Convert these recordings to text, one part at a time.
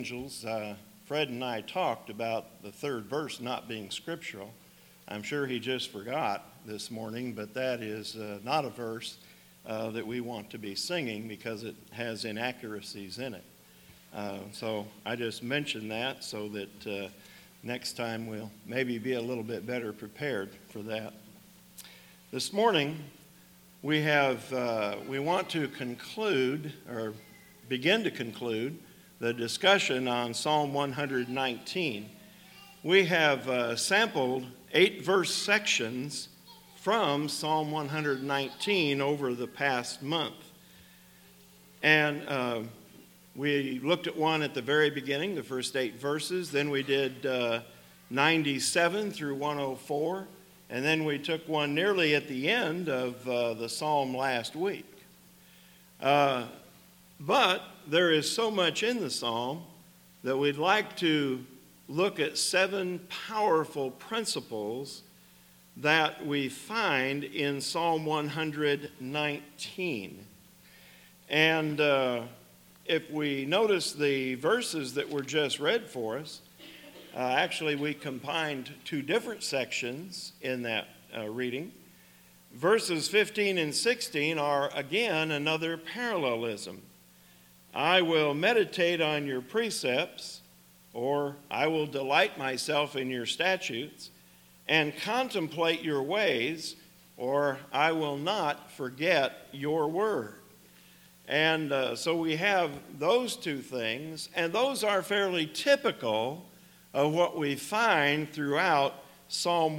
Angels, Fred and I talked about the third verse not being scriptural. I'm sure he just forgot this morning, but that is not a verse that we want to be singing because it has inaccuracies in it. So I just mentioned that so that next time we'll maybe be a little bit better prepared for that. This morning we want to conclude or begin to conclude the discussion on Psalm 119. We have sampled 8 verse sections from Psalm 119 over the past month. And we looked at one at the very beginning, the first 8 verses. Then we did 97 through 104. And then we took one nearly at the end of the psalm last week. But there is so much in the psalm that we'd like to look at 7 powerful principles that we find in Psalm 119. And if we notice the verses that were just read for us, actually we combined 2 different sections in that reading. Verses 15 and 16 are again another parallelism. I will meditate on your precepts, or I will delight myself in your statutes, and contemplate your ways, or I will not forget your word. And so we have those 2 things, and those are fairly typical of what we find throughout Psalm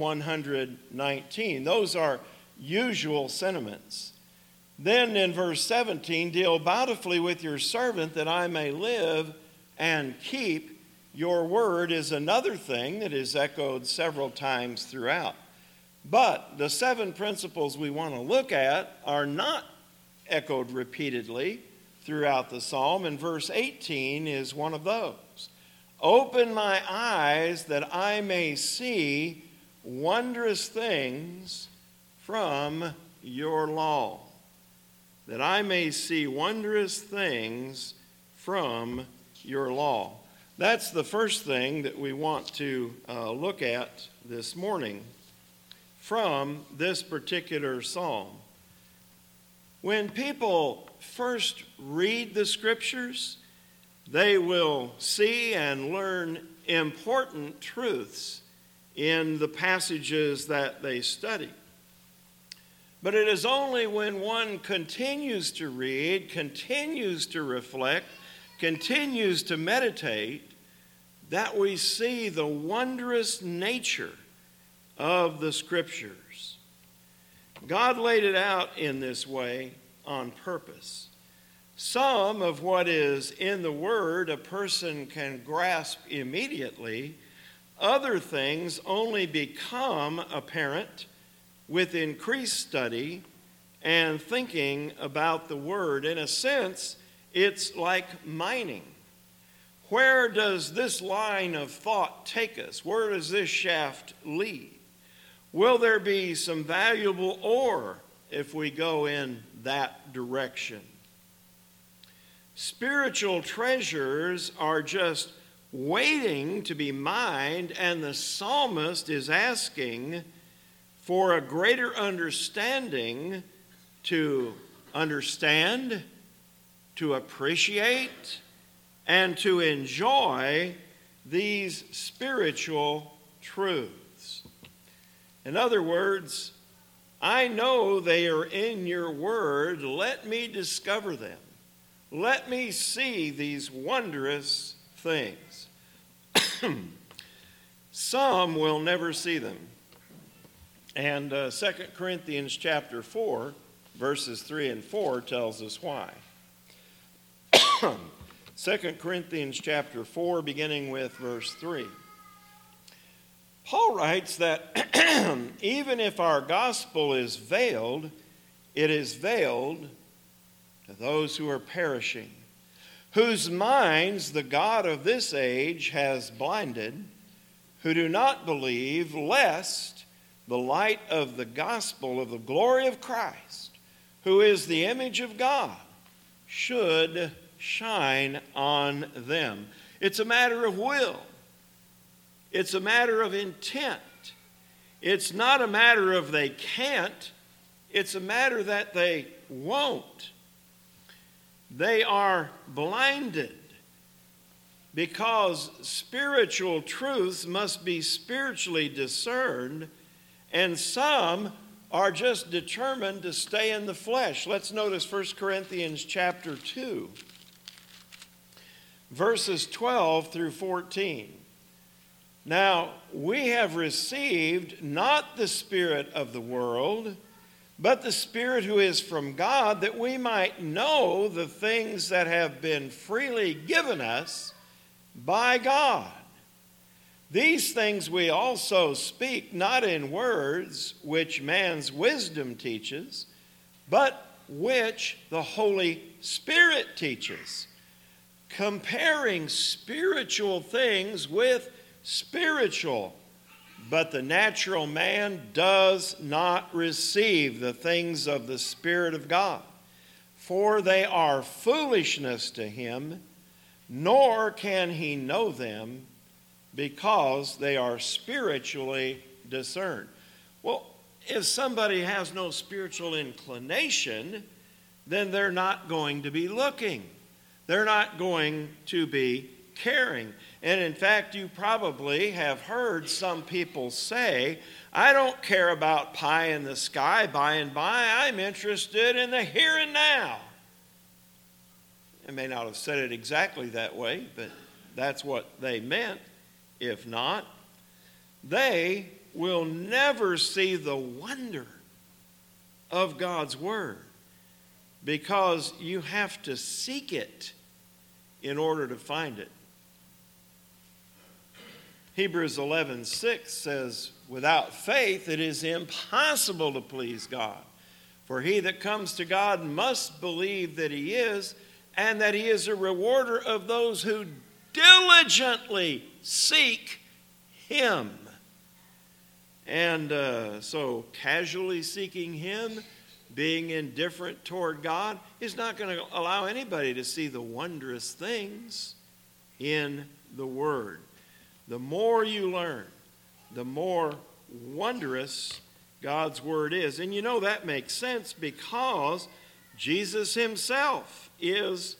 119. Those are usual sentiments. Then in verse 17, deal bountifully with your servant that I may live and keep your word is another thing that is echoed several times throughout. But the 7 principles we want to look at are not echoed repeatedly throughout the psalm, and verse 18 is one of those. Open my eyes that I may see wondrous things from your law. That I may see wondrous things from your law. That's the first thing that we want to look at this morning from this particular psalm. When people first read the scriptures, they will see and learn important truths in the passages that they study. But it is only when one continues to read, continues to reflect, continues to meditate, that we see the wondrous nature of the Scriptures. God laid it out in this way on purpose. Some of what is in the Word a person can grasp immediately. Other things only become apparent with increased study and thinking about the Word. In a sense, it's like mining. Where does this line of thought take us? Where does this shaft lead? Will there be some valuable ore if we go in that direction? Spiritual treasures are just waiting to be mined, and the psalmist is asking for a greater understanding to understand, to appreciate, and to enjoy these spiritual truths. In other words, I know they are in your word. Let me discover them. Let me see these wondrous things. Some will never see them. And 2 Corinthians chapter 4, verses 3 and 4 tells us why. 2 Corinthians chapter 4, beginning with verse 3. Paul writes that even if our gospel is veiled, it is veiled to those who are perishing, whose minds the God of this age has blinded, who do not believe, lest the light of the gospel of the glory of Christ, who is the image of God, should shine on them. It's a matter of will. It's a matter of intent. It's not a matter of they can't. It's a matter that they won't. They are blinded because spiritual truths must be spiritually discerned, and some are just determined to stay in the flesh. Let's notice 1 Corinthians chapter 2, verses 12 through 14. Now, we have received not the spirit of the world, but the Spirit who is from God, that we might know the things that have been freely given us by God. These things we also speak, not in words which man's wisdom teaches, but which the Holy Spirit teaches, comparing spiritual things with spiritual. But the natural man does not receive the things of the Spirit of God, for they are foolishness to him, nor can he know them, because they are spiritually discerned. Well, if somebody has no spiritual inclination, then they're not going to be looking. They're not going to be caring. And in fact, you probably have heard some people say, I don't care about pie in the sky by and by. I'm interested in the here and now. They may not have said it exactly that way, but that's what they meant. If not, they will never see the wonder of God's Word, because you have to seek it in order to find it. Hebrews 11:6 says, without faith it is impossible to please God. For he that comes to God must believe that he is, and that he is a rewarder of those who diligently seek him. And so casually seeking him, being indifferent toward God, is not going to allow anybody to see the wondrous things in the Word. The more you learn, the more wondrous God's Word is. And you know that makes sense because Jesus himself is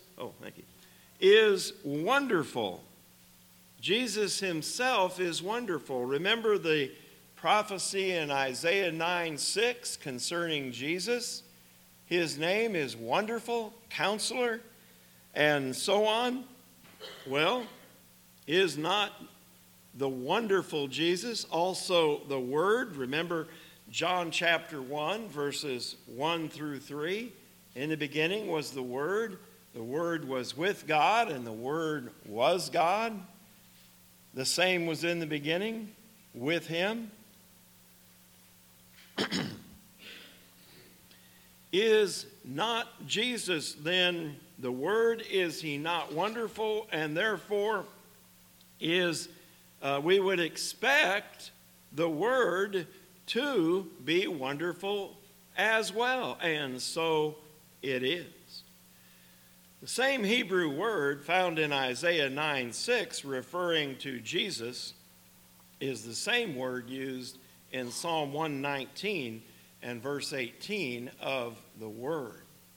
wonderful. Jesus himself is wonderful. Remember the prophecy in Isaiah 9:6 concerning Jesus? His name is Wonderful, Counselor, and so on. Well, is not the wonderful Jesus also the Word? Remember John chapter 1, verses 1 through 3. In the beginning was the Word was with God, and the Word was God. The same was in the beginning with him. Is not Jesus then the Word? Is he not wonderful? And therefore we would expect the Word to be wonderful as well. And so it is. The same Hebrew word found in Isaiah 9:6 referring to Jesus is the same word used in Psalm 119 and verse 18 of the Word.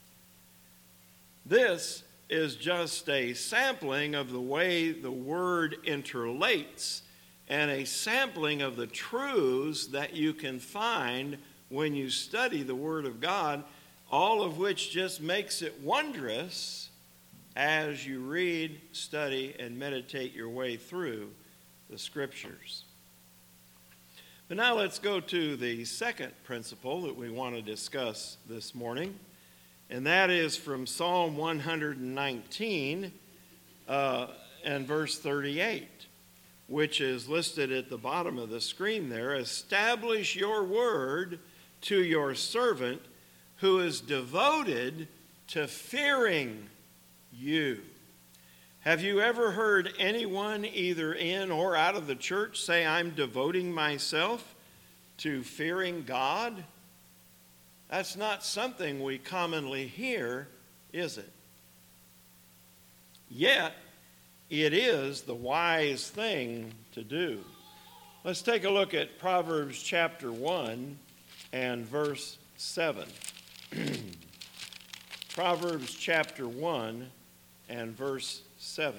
This is just a sampling of the way the Word interrelates and a sampling of the truths that you can find when you study the Word of God, all of which just makes it wondrous as you read, study, and meditate your way through the Scriptures. But now let's go to the second principle that we want to discuss this morning, and that is from Psalm 119 and verse 38, which is listed at the bottom of the screen there. Establish your word to your servant who is devoted to fearing you. Have you ever heard anyone either in or out of the church say, I'm devoting myself to fearing God? That's not something we commonly hear, is it? Yet, it is the wise thing to do. Let's take a look at Proverbs chapter 1 and verse 7. Proverbs chapter 1 and verse 7.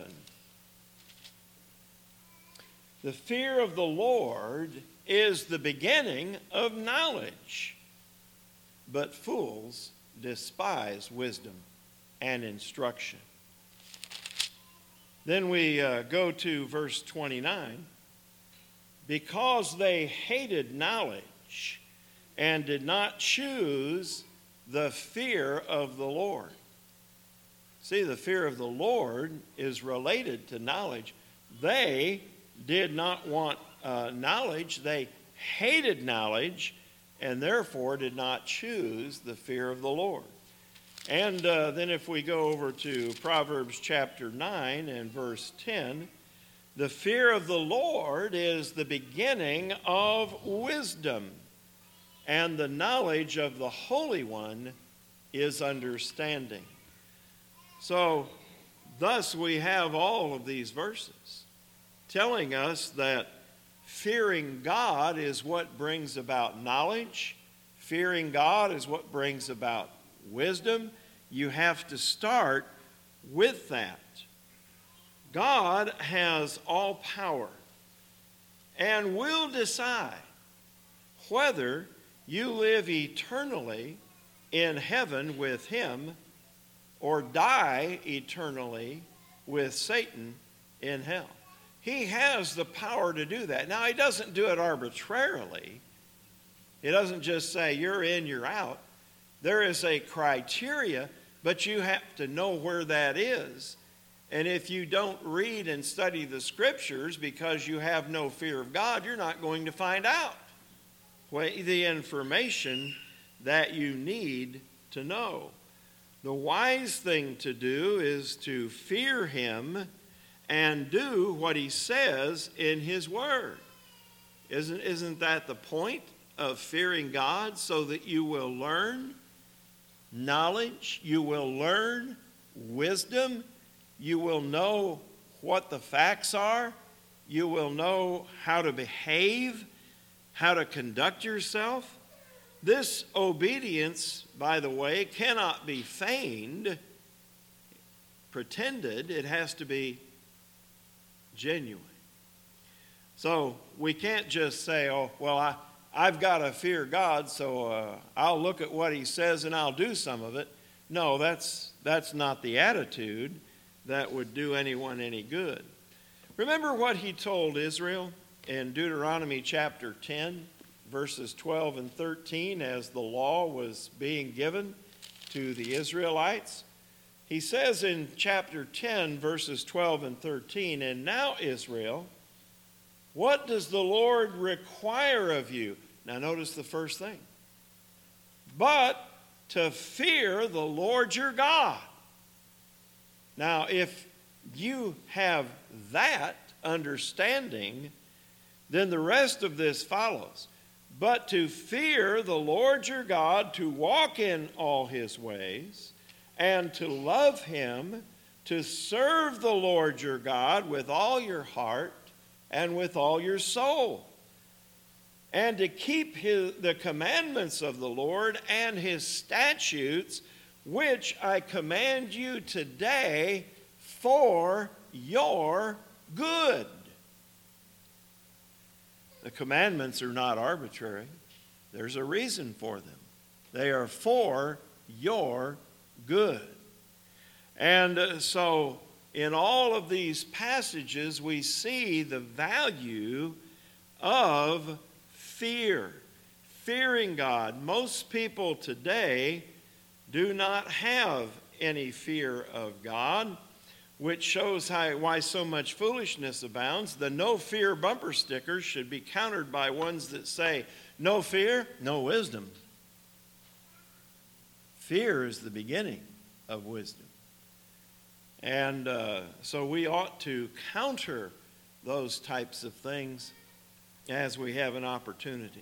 The fear of the Lord is the beginning of knowledge, but fools despise wisdom and instruction. Then we go to verse 29. Because they hated knowledge and did not choose the fear of the Lord. See, the fear of the Lord is related to knowledge. They did not want knowledge. They hated knowledge and therefore did not choose the fear of the Lord. And then if we go over to Proverbs chapter 9 and verse 10, the fear of the Lord is the beginning of wisdom, and the knowledge of the Holy One is understanding. So, thus we have all of these verses telling us that fearing God is what brings about knowledge. Fearing God is what brings about wisdom. You have to start with that. God has all power and will decide whether you live eternally in heaven with Him or die eternally with Satan in hell. He has the power to do that. Now, He doesn't do it arbitrarily. He doesn't just say, you're in, you're out. There is a criteria, but you have to know where that is. And if you don't read and study the Scriptures because you have no fear of God, you're not going to find out the information that you need to know. The wise thing to do is to fear Him and do what He says in His Word. Isn't that the point of fearing God? So that you will learn knowledge, you will learn wisdom, you will know what the facts are. You will know how to behave, how to conduct yourself. This obedience, by the way, cannot be feigned, pretended. It has to be genuine. So we can't just say, oh, well, I've got to fear God, so I'll look at what He says and I'll do some of it. No, that's not the attitude that would do anyone any good. Remember what He told Israel in Deuteronomy chapter 10, verses 12 and 13, as the law was being given to the Israelites? He says in chapter 10, verses 12 and 13, "And now, Israel, what does the Lord require of you?" Now notice the first thing. "But to fear the Lord your God." Now, if you have that understanding, then the rest of this follows. "But to fear the Lord your God, to walk in all His ways, and to love Him, to serve the Lord your God with all your heart and with all your soul, and to keep the commandments of the Lord and His statutes, which I command you today for your good." The commandments are not arbitrary. There's a reason for them. They are for your good. And so in all of these passages, we see the value of fear. Fearing God. Most people today do not have any fear of God, which shows why so much foolishness abounds. The no fear bumper stickers should be countered by ones that say, no fear, no wisdom. Fear is the beginning of wisdom. And so we ought to counter those types of things as we have an opportunity.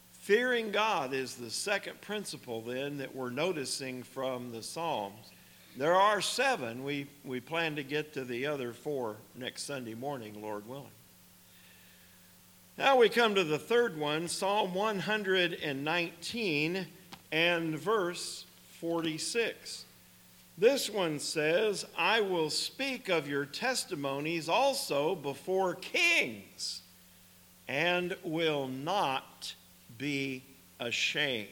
Fearing God is the second principle then that we're noticing from the Psalms. There are 7. We plan to get to the other 4 next Sunday morning, Lord willing. Now we come to the third one, Psalm 119 and verse 46. This one says, I will speak of your testimonies also before kings, and will not be ashamed.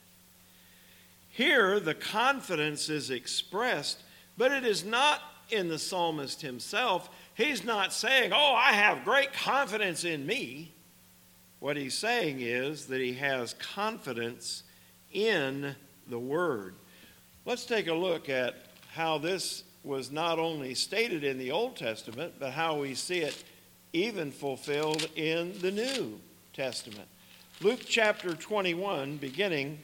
Here the confidence is expressed, but it is not in the psalmist himself. He's not saying, oh, I have great confidence in me. What he's saying is that he has confidence in the Word. Let's take a look at how this was not only stated in the Old Testament, but how we see it even fulfilled in the New Testament. Luke chapter 21, beginning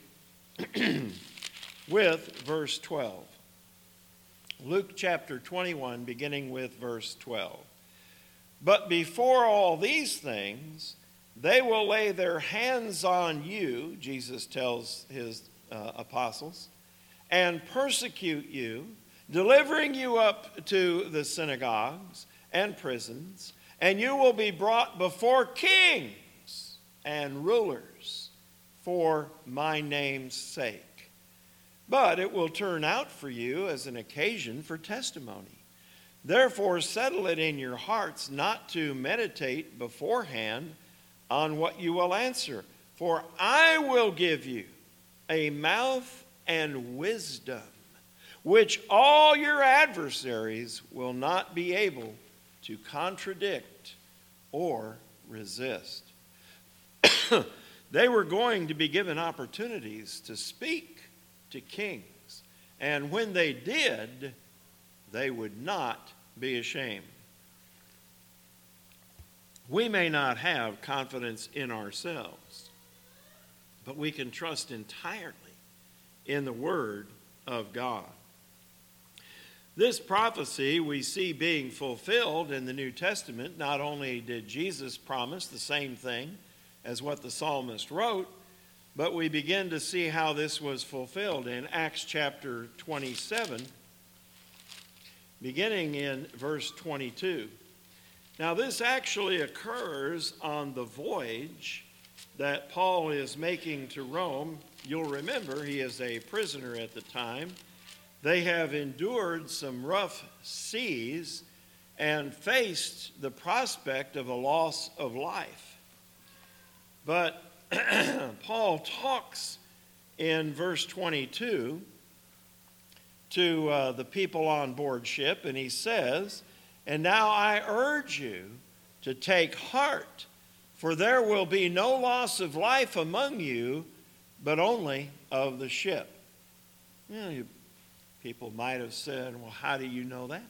with verse 12. Luke chapter 21, beginning with verse 12. But before all these things, they will lay their hands on you, Jesus tells his apostles, and persecute you, delivering you up to the synagogues and prisons, and you will be brought before kings and rulers for my name's sake. But it will turn out for you as an occasion for testimony. Therefore, settle it in your hearts not to meditate beforehand on what you will answer. For I will give you a mouth and wisdom, which all your adversaries will not be able to contradict or resist. They were going to be given opportunities to speak to kings, and when they did, they would not be ashamed. We may not have confidence in ourselves, but we can trust entirely in the Word of God. This prophecy we see being fulfilled in the New Testament. Not only did Jesus promise the same thing as what the psalmist wrote, but we begin to see how this was fulfilled in Acts chapter 27, beginning in verse 22. Now, this actually occurs on the voyage that Paul is making to Rome. You'll remember he is a prisoner at the time. They have endured some rough seas and faced the prospect of a loss of life. But Paul talks in verse 22 to the people on board ship, and he says, and now I urge you to take heart, for there will be no loss of life among you, but only of the ship. People might have said, well, how do you know that?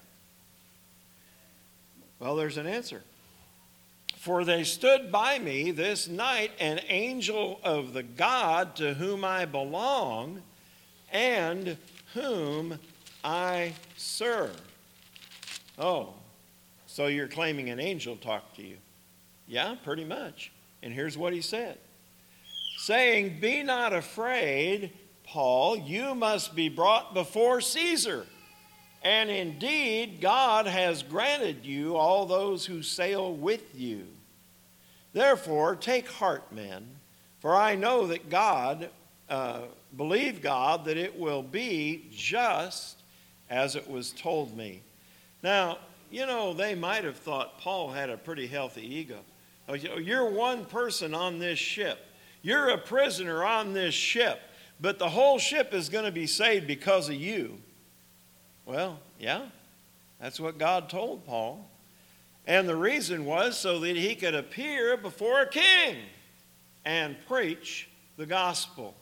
Well, there's an answer. For they stood by me this night, an angel of the God to whom I belong and whom I serve. Oh, so you're claiming an angel talked to you? Yeah, pretty much. And here's what he said. Saying, be not afraid, Paul, you must be brought before Caesar. And indeed, God has granted you all those who sail with you. Therefore, take heart, men, for I know that believe God, that it will be just as it was told me. Now, they might have thought Paul had a pretty healthy ego. You're one person on this ship. You're a prisoner on this ship, but the whole ship is going to be saved because of you. Well, yeah, that's what God told Paul. And the reason was so that he could appear before a king and preach the gospel.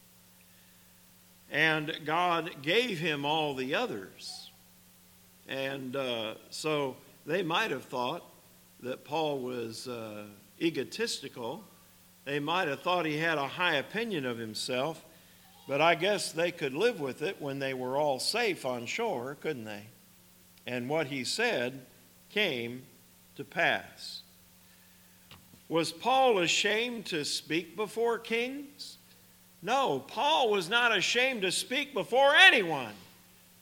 And God gave him all the others. And so they might have thought that Paul was egotistical. They might have thought he had a high opinion of himself. But I guess they could live with it when they were all safe on shore, couldn't they? And what he said came to pass. Was Paul ashamed to speak before kings? No, Paul was not ashamed to speak before anyone.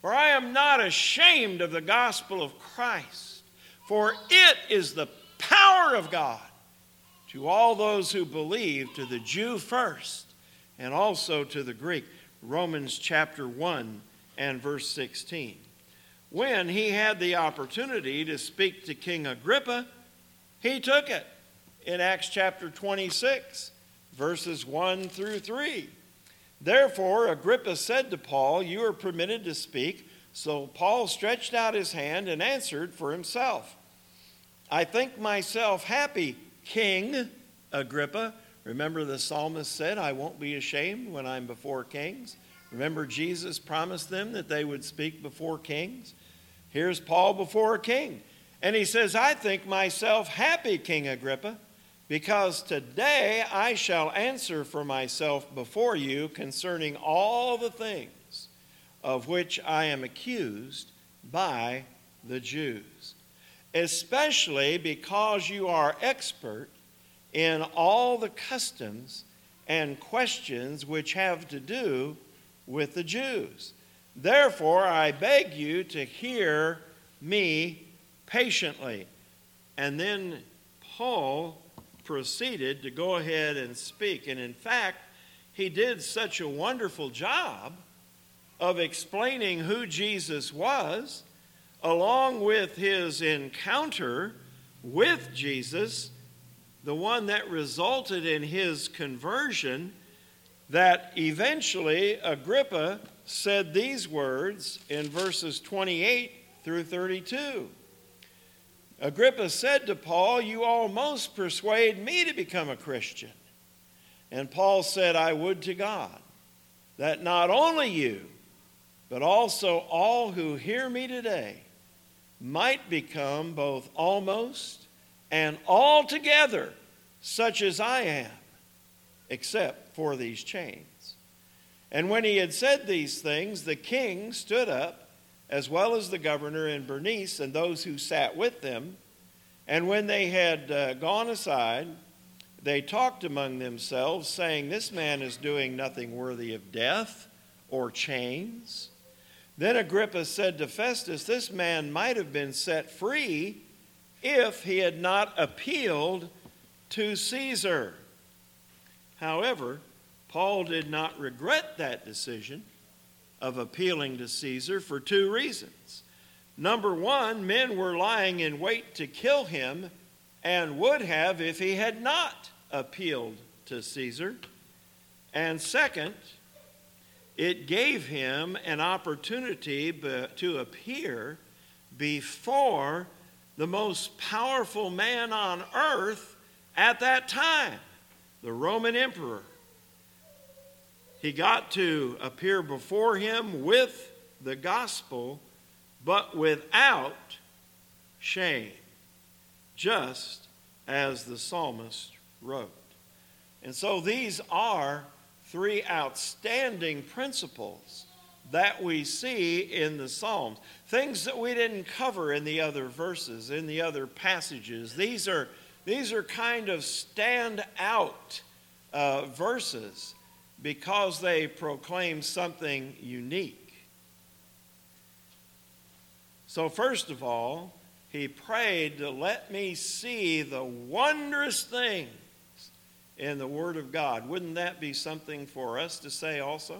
For I am not ashamed of the gospel of Christ, for it is the power of God to all those who believe, to the Jew first, and also to the Greek. Romans chapter 1 and verse 16. When he had the opportunity to speak to King Agrippa, he took it in Acts chapter 26, verses 1 through 3. Therefore, Agrippa said to Paul, "You are permitted to speak." So Paul stretched out his hand and answered for himself. "I think myself happy, King Agrippa." Remember, the psalmist said, "I won't be ashamed when I'm before kings." Remember, Jesus promised them that they would speak before kings. Here's Paul before a king. And he says, "I think myself happy, King Agrippa, because today I shall answer for myself before you concerning all the things of which I am accused by the Jews, especially because you are expert in all the customs and questions which have to do with the Jews. Therefore, I beg you to hear me patiently." And then Paul proceeded to go ahead and speak. And in fact, he did such a wonderful job of explaining who Jesus was, along with his encounter with Jesus, the one that resulted in his conversion, that eventually Agrippa said these words in verses 28 through 32. Agrippa said to Paul, "You almost persuade me to become a Christian." And Paul said, "I would to God that not only you, but also all who hear me today might become both almost and altogether such as I am, except for these chains." And when he had said these things, the king stood up, as well as the governor and Bernice and those who sat with them. And when they had gone aside, they talked among themselves, saying, "This man is doing nothing worthy of death or chains." Then Agrippa said to Festus, "This man might have been set free if he had not appealed to Caesar." However, Paul did not regret that decision of appealing to Caesar for two reasons. Number one, men were lying in wait to kill him and would have if he had not appealed to Caesar. And second, it gave him an opportunity to appear before the most powerful man on earth at that time, the Roman emperor. He got to appear before him with the gospel, but without shame, just as the psalmist wrote. And so these are three outstanding principles that we see in the Psalms. Things that we didn't cover in the other verses, in the other passages. These are kind of stand out verses because they proclaim something unique. So first of all, he prayed to let me see the wondrous things in the Word of God. Wouldn't that be something for us to say also?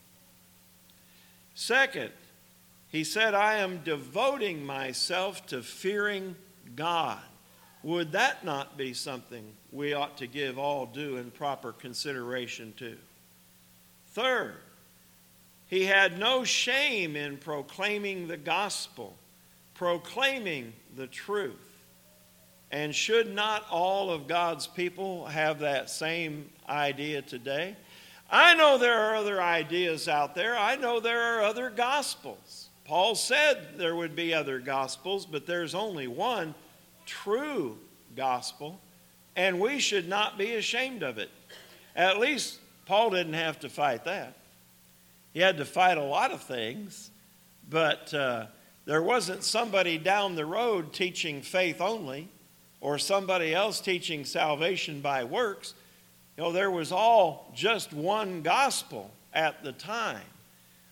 Second, he said, "I am devoting myself to fearing God." Would that not be something we ought to give all due and proper consideration to? Third, he had no shame in proclaiming the gospel, proclaiming the truth. And should not all of God's people have that same idea today? I know there are other ideas out there. I know there are other gospels. Paul said there would be other gospels, but there's only one true gospel, and we should not be ashamed of it. At least Paul didn't have to fight that. He had to fight a lot of things, but there wasn't somebody down the road teaching faith only, or somebody else teaching salvation by works. There was all just one gospel at the time.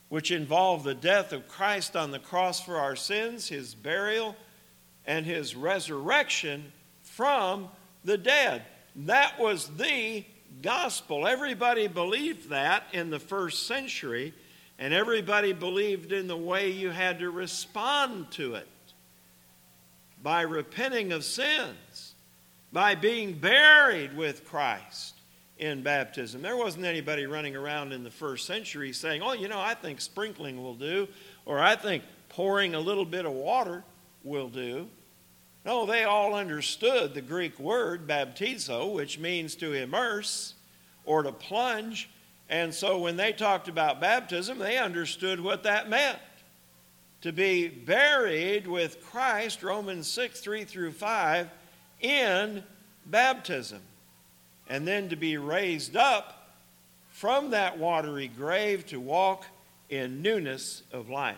which involved the death of Christ on the cross for our sins, his burial, and his resurrection from the dead. That was the gospel. Everybody believed that in the first century, and everybody believed in the way you had to respond to it. By repenting of sins, by being buried with Christ in baptism. There wasn't anybody running around in the first century saying, oh, I think sprinkling will do, or I think pouring a little bit of water will do. No, they all understood the Greek word baptizo, which means to immerse or to plunge. And so when they talked about baptism, they understood what that meant. To be buried with Christ, Romans 6, 3 through 5, in baptism. And then to be raised up from that watery grave to walk in newness of life.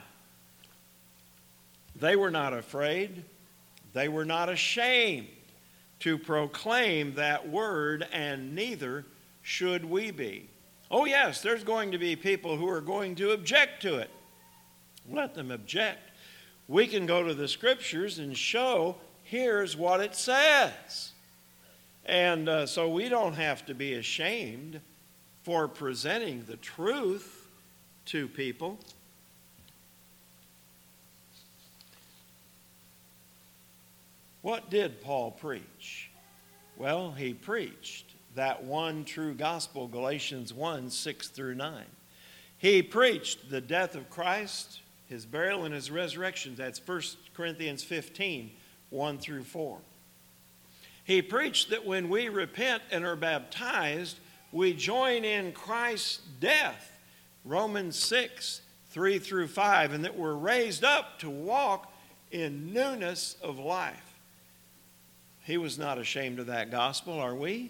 They were not afraid. They were not ashamed to proclaim that word, and neither should we be. Oh yes, there's going to be people who are going to object to it. Let them object. We can go to the scriptures and show, here's what it says. And so we don't have to be ashamed for presenting the truth to people. What did Paul preach? Well, he preached that one true gospel, Galatians 1, 6 through 9. He preached the death of Christ, his burial, and his resurrection. That's 1 Corinthians 15, 1 through 4. He preached that when we repent and are baptized, we join in Christ's death, Romans 6, 3 through 5, and that we're raised up to walk in newness of life. He was not ashamed of that gospel, are we?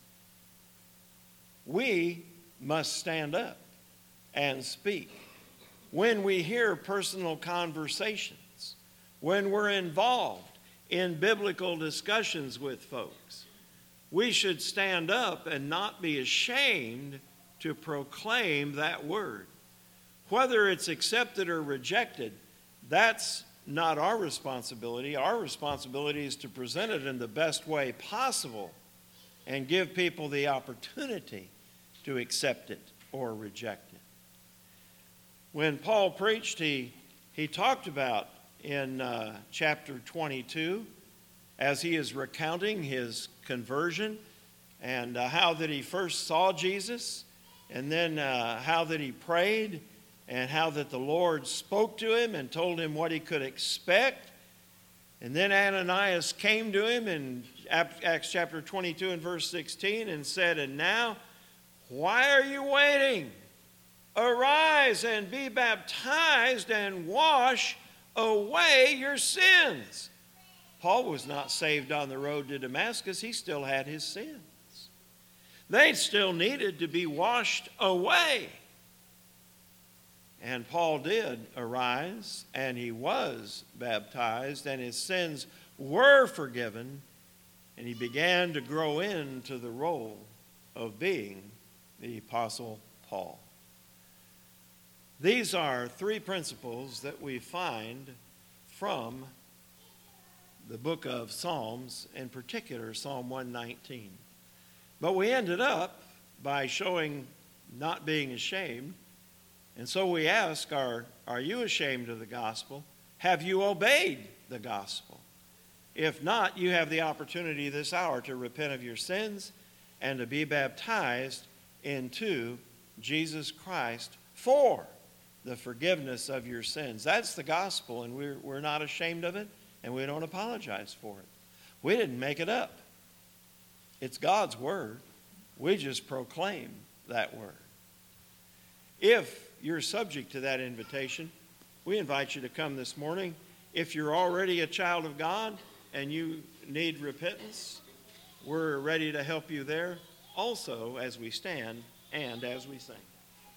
We must stand up and speak. When we hear personal conversations, when we're involved in biblical discussions with folks, we should stand up and not be ashamed to proclaim that word. Whether it's accepted or rejected, that's not our responsibility. Our responsibility is to present it in the best way possible and give people the opportunity to accept it or reject it. When Paul preached, he talked about in chapter 22, as he is recounting his conversion and how that he first saw Jesus, and then how that he prayed, and how that the Lord spoke to him and told him what he could expect. And then Ananias came to him in Acts chapter 22 and verse 16 and said, "And now, why are you waiting? Arise and be baptized and wash away your sins." Paul was not saved on the road to Damascus. He still had his sins. They still needed to be washed away. And Paul did arise, and he was baptized, and his sins were forgiven, and he began to grow into the role of being the Apostle Paul. These are three principles that we find from the book of Psalms, in particular Psalm 119. But we ended up by showing not being ashamed. And so we ask, are you ashamed of the gospel? Have you obeyed the gospel? If not, you have the opportunity this hour to repent of your sins and to be baptized into Jesus Christ for the forgiveness of your sins. That's the gospel, and we're not ashamed of it, and we don't apologize for it. We didn't make it up. It's God's word. We just proclaim that word. If you're subject to that invitation, we invite you to come this morning. If you're already a child of God and you need repentance, we're ready to help you there also as we stand and as we sing.